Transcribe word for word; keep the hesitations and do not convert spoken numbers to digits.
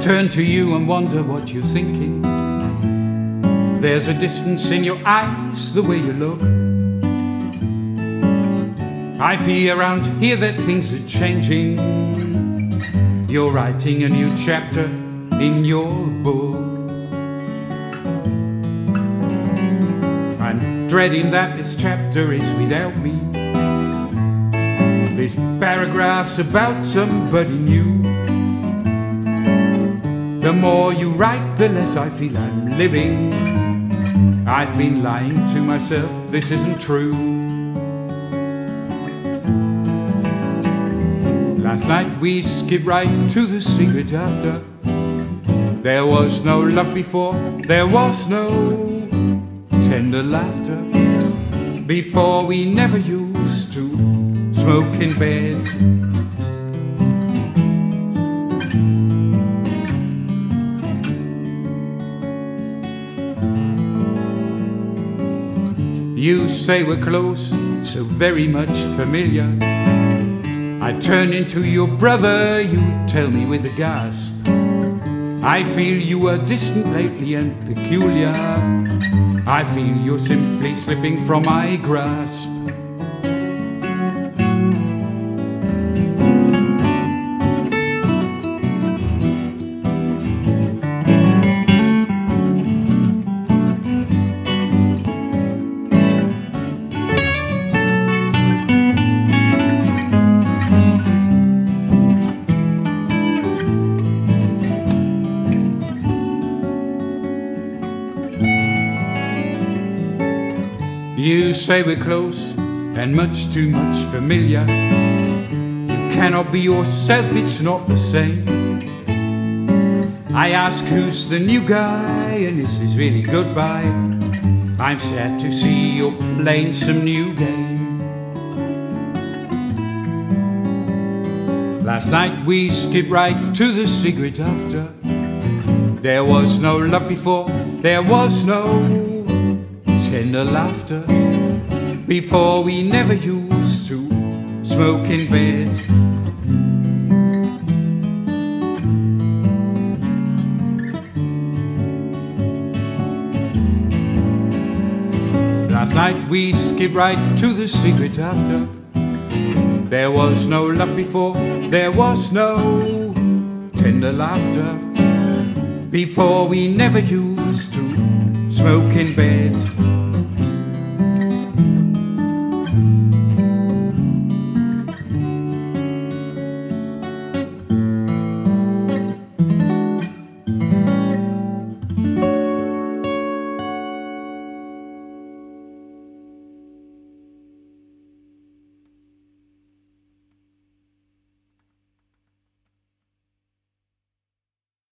turn to you and wonder what you're thinking. There's a distance in your eyes, the way you look. I feel around here that things are changing. You're writing a new chapter in your book. I'm dreading that this chapter is without me. This paragraph's about somebody new. The more you write, the less I feel I'm living. I've been lying to myself, this isn't true. Last night we skipped right to the secret after. There was no love before, there was no tender laughter. Before we never used to smoke in bed. You say we're close, so very much familiar. I turn into your brother, you tell me with a gasp. I feel you are distant lately and peculiar. I feel you're simply slipping from my grasp. You say we're close and much too much familiar. You cannot be yourself, it's not the same. I ask who's the new guy, and this is really goodbye. I'm sad to see you're playing some new game. Last night we skipped right to the secret after. There was no love before, there was no tender laughter. Before we never used to smoke in bed. Last night we skipped right to the secret after. There was no love before, there was no tender laughter. Before we never used to smoke in bed.